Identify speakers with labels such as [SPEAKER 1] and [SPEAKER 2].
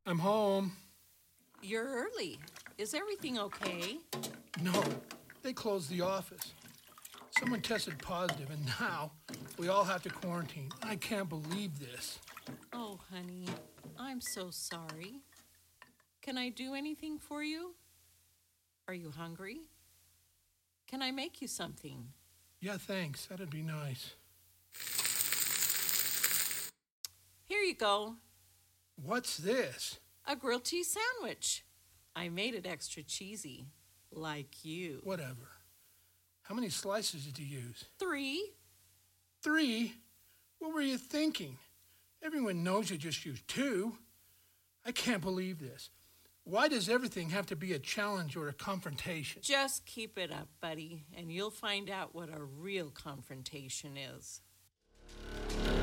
[SPEAKER 1] I'm home.
[SPEAKER 2] You're early. Is everything okay?
[SPEAKER 1] No, they closed the office. Someone tested positive, and now we all have to quarantine. I can't believe this.
[SPEAKER 2] Oh, honey, I'm so sorry. Can I do anything for you? Are you hungry? Can I make you something?
[SPEAKER 1] Yeah, thanks. That'd be nice.
[SPEAKER 2] Here you go.
[SPEAKER 1] What's this?
[SPEAKER 2] A grilled cheese sandwich. I made it extra cheesy, like you.
[SPEAKER 1] Whatever. How many slices did you use?
[SPEAKER 2] 3.
[SPEAKER 1] 3? What were you thinking? Everyone knows you just used 2. I can't believe this. Why does everything have to be a challenge or a confrontation?
[SPEAKER 2] Just keep it up, buddy, and you'll find out what a real confrontation is.